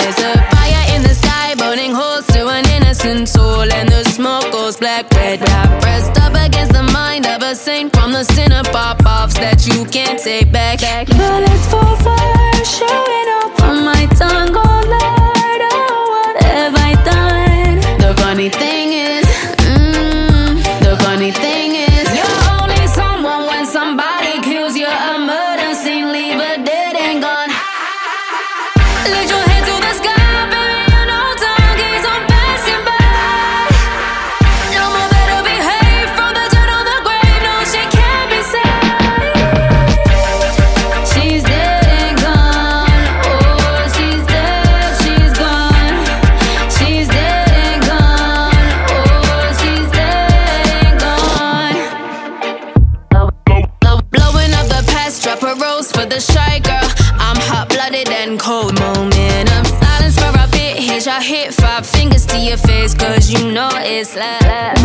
There's a fire in the sky, burning holes to an innocent soul, and the smoke goes black, red, rap pressed up against the mind of a saint from the sinner pop-offs that you can't take back. Bullets fall fire, shooting up on my tongue. Oh Lord, oh, what have I done? The funny thing is, the funny thing is, you're only someone when somebody kills you. A murder scene, leave a dead and gone. Lift your head to the sky, baby, you know time keeps on passing by. No more better behave, from the dirt on the grave, no, she can't be saved. She's dead and gone, oh, she's dead, she's gone. She's dead and gone, oh, she's dead and gone. Blowing up the past, drop a rose for the shy girl. I'm hot-blooded and cold. Moment of silence for a bit. Here's your hit, 5 fingers to your face, 'cause you know it's like